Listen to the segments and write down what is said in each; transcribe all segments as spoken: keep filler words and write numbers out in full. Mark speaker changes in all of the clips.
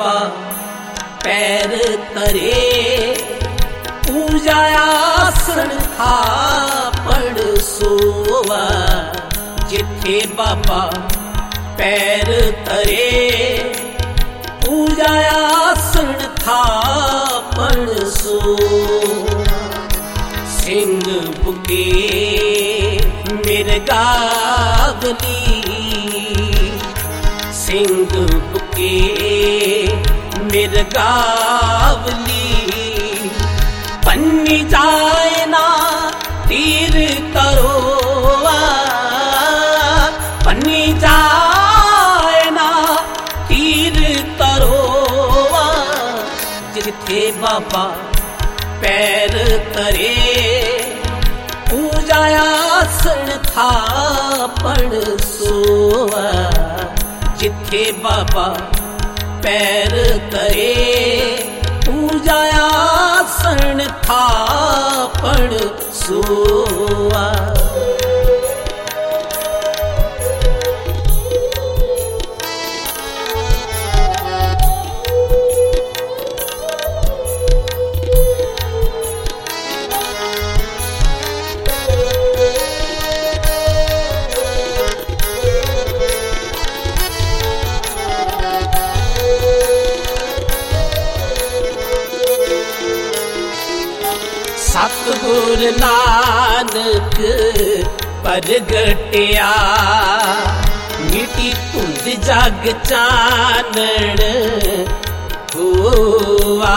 Speaker 1: बाबा पैर तरे, पूजा आसन थापड़ सोवा। जिथे बाबा पैर तरे, पूजा आसन थापड़ सोवा। सिंह बुके मिर्गावली, सिंह बुके मिर्गावली। पन्नी जाए ना तीर तरोवा, पन्नी जाए ना तीर तरोवा। जिथे बाबा पैर तरे, पूजा आसन थापड़ सोवा। जिथे बाबा पैर तरे, पूजा आसन थापड़ सोवा। सतगुर नानक प्रगटिया, मिटी धुंध जग चानण हुआ।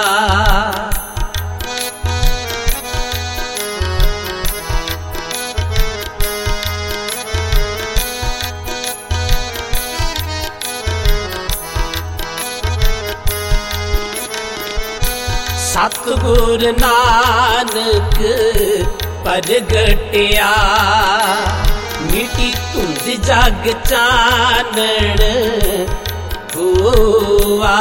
Speaker 1: सतगुर नानक प्रगटिया, मिटी धुंध जग चानण हुआ।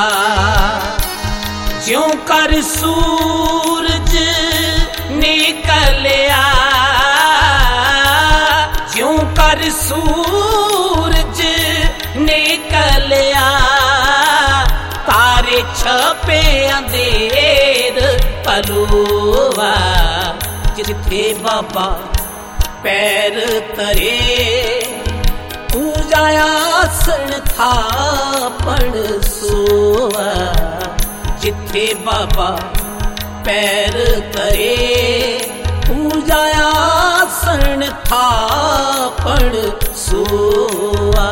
Speaker 1: ज्यों कर सूरज निकलिया, ज्यों कर सूरज निकलिया। तारे छपे अंधेर पलोवा। जिथे बाबा पैर तरे, पूजा आसन थापड़ सोवा। जिथे बाबा पैर तरे, पूजा आसन थापड़ सोवा।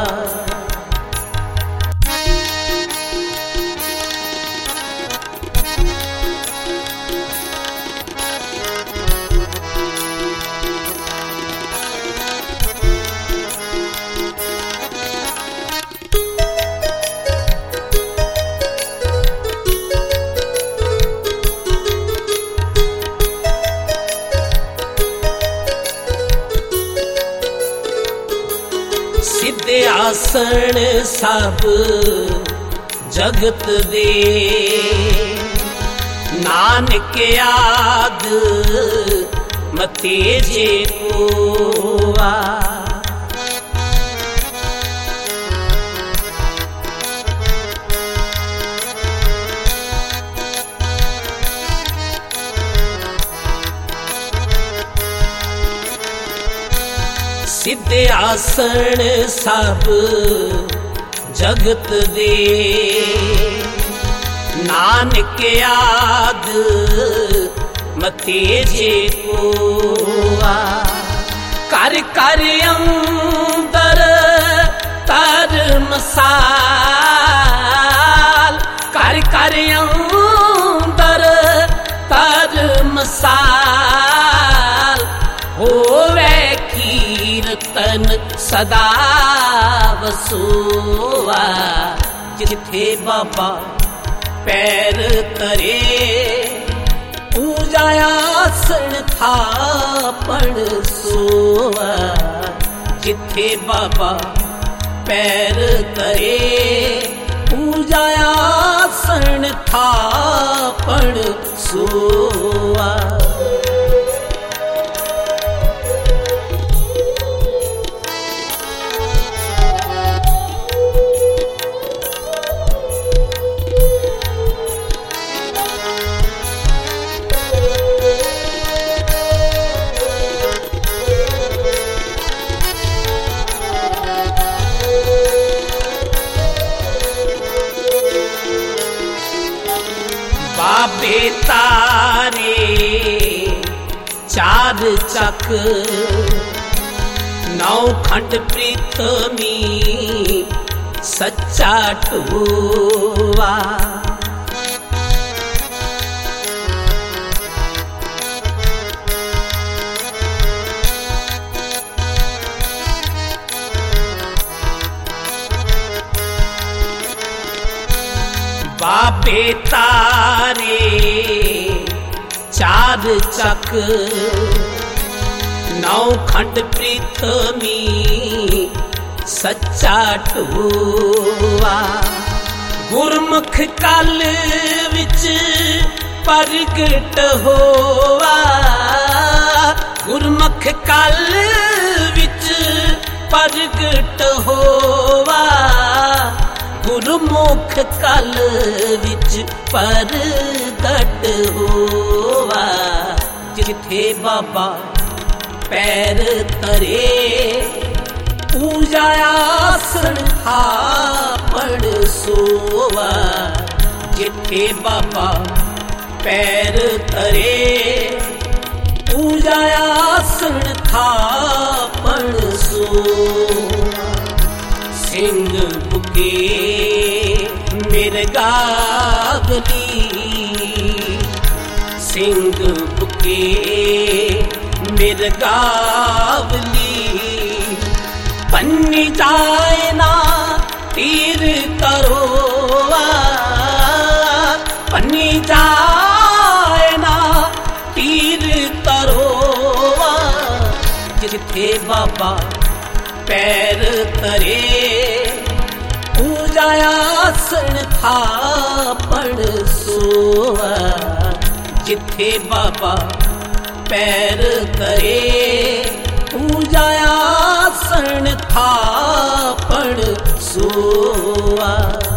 Speaker 1: सिद्धे आसन सब जगत दे, नानक आद मथे जे कोवा। सिद्धे आसन सब जगत दे, नानक आद मथे जे कोवा। कर कर अंदर तर मसाल, कर कर अंदर तर मसाल। होवे कीर्तन सदा वसोवा। जिथे बाबा पैर तरे, पूजा आसन थापड़ सोवा। जिथे बाबा पैर तरे, पूजा आसन थापड़ सोवा। बाबे तारे चार चक नौ खंड प्रीतमी सच्चा टूवा। बाबे तारे चार चक नौ खंड प्रीतमी सच्चा टूवा। गुरमुख कल विच प्रगट होवा, गुरमुख कल विच प्रगट होवा। गुरमुख कल विच प्रगट होवा। जिथे बाबा पैर तरे पूजा आसन थापड़ सोवा। जिथे बाबा पैर तरे पूजा आसन थापड़ सोवा। सिंह बुके मिर्गावली, सिंह बुके मिर्गावली। पन्नी जाए ना तीर तरोवा, पन्नी जाए ना तीर तरोवा। जिथे बाबा पैर तरे पूजा आसन थापड़ सोवा। जिथे बाबा पैर तरे पूजा आसन थापड़ सोवा।